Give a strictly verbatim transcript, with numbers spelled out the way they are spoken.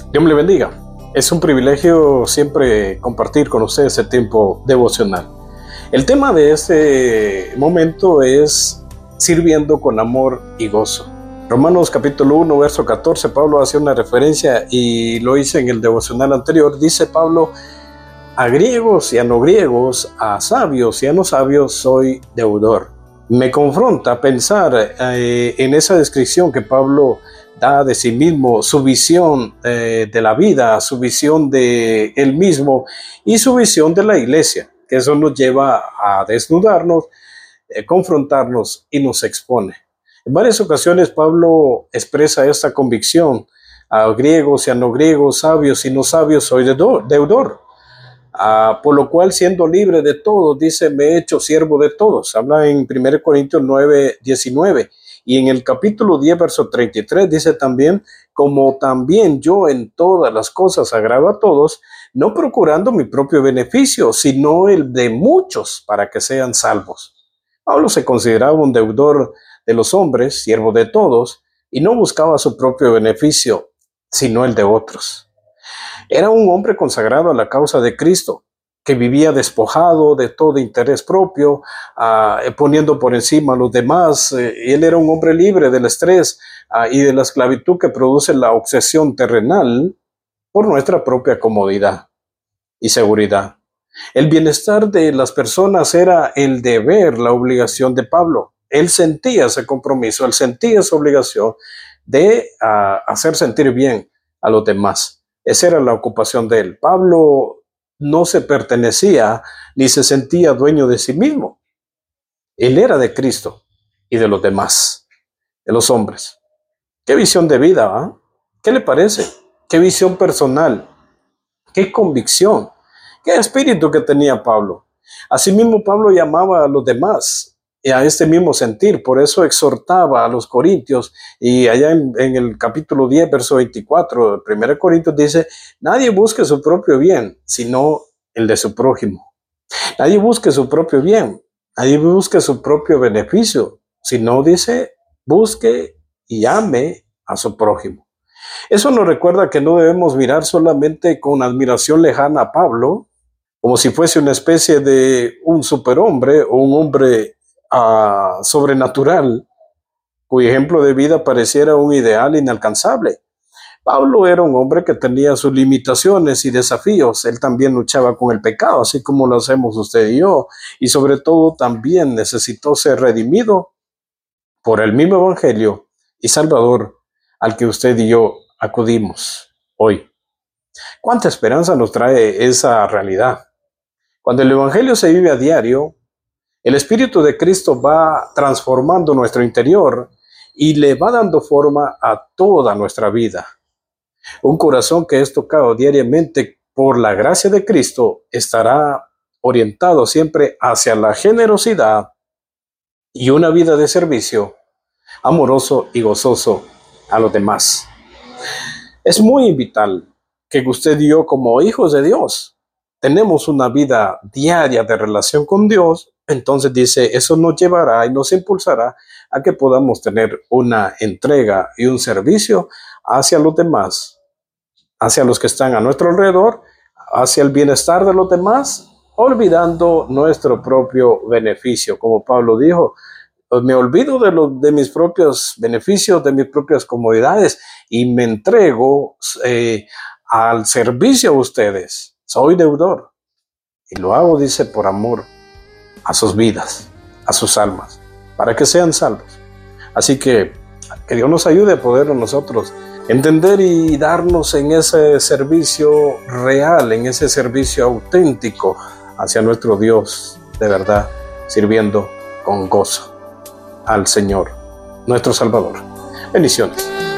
Dios me le bendiga. Es un privilegio siempre compartir con ustedes este tiempo devocional. El tema de este momento es sirviendo con amor y gozo. Romanos capítulo uno, verso catorce, Pablo hace una referencia y lo hice en el devocional anterior. Dice Pablo: a griegos y a no griegos, a sabios y a no sabios soy deudor. Me confronta a pensar eh, en esa descripción que Pablo da de sí mismo, su visión eh, de la vida, su visión de él mismo y su visión de la iglesia, que eso nos lleva a desnudarnos, eh, confrontarnos y nos expone. En varias ocasiones Pablo expresa esta convicción: a griegos y a no griegos, sabios y no sabios soy deudor. Ah, por lo cual, siendo libre de todos, dice, me he hecho siervo de todos. Habla en primera Corintios nueve, diecinueve. Y en el capítulo diez, verso treinta y tres, dice también, como también yo en todas las cosas agrado a todos, no procurando mi propio beneficio, sino el de muchos para que sean salvos. Pablo se consideraba un deudor de los hombres, siervo de todos, y no buscaba su propio beneficio, sino el de otros. Era un hombre consagrado a la causa de Cristo, que vivía despojado de todo interés propio, uh, poniendo por encima a los demás. Eh, él era un hombre libre del estrés uh, y de la esclavitud que produce la obsesión terrenal por nuestra propia comodidad y seguridad. El bienestar de las personas era el deber, la obligación de Pablo. Él sentía ese compromiso, él sentía esa obligación de uh, hacer sentir bien a los demás. Esa era la ocupación de él. Pablo no se pertenecía ni se sentía dueño de sí mismo. Él era de Cristo y de los demás, de los hombres. ¿Qué visión de vida? ¿eh? ¿Qué le parece? ¿Qué visión personal? ¿Qué convicción? ¿Qué espíritu que tenía Pablo? Asimismo, Pablo llamaba a los demás y a este mismo sentir. Por eso exhortaba a los corintios, y allá en, en el capítulo diez, verso veinticuatro de primera Corintios dice: nadie busque su propio bien, sino el de su prójimo. Nadie busque su propio bien, nadie busque su propio beneficio, sino, dice, busque y ame a su prójimo. Eso nos recuerda que no debemos mirar solamente con admiración lejana a Pablo, como si fuese una especie de un superhombre o un hombre Uh, sobrenatural, cuyo ejemplo de vida pareciera un ideal inalcanzable. Pablo era un hombre que tenía sus limitaciones y desafíos. Él también luchaba con el pecado, así como lo hacemos usted y yo, y sobre todo también necesitó ser redimido por el mismo evangelio y salvador al que usted y yo acudimos hoy. ¿Cuánta esperanza nos trae esa realidad? Cuando el evangelio se vive a diario, el Espíritu de Cristo va transformando nuestro interior y le va dando forma a toda nuestra vida. Un corazón que es tocado diariamente por la gracia de Cristo estará orientado siempre hacia la generosidad y una vida de servicio amoroso y gozoso a los demás. Es muy vital que usted y yo, como hijos de Dios, tenemos una vida diaria de relación con Dios. Entonces dice, eso nos llevará y nos impulsará a que podamos tener una entrega y un servicio hacia los demás, hacia los que están a nuestro alrededor, hacia el bienestar de los demás, olvidando nuestro propio beneficio. Como Pablo dijo, me olvido de, los, de mis propios beneficios, de mis propias comodidades y me entrego eh, al servicio a ustedes. Soy deudor y lo hago, dice, por amor a sus vidas, a sus almas, para que sean salvos. Así que que Dios nos ayude a poder nosotros entender y darnos en ese servicio real, en ese servicio auténtico hacia nuestro Dios, de verdad, sirviendo con gozo al Señor, nuestro Salvador. Bendiciones.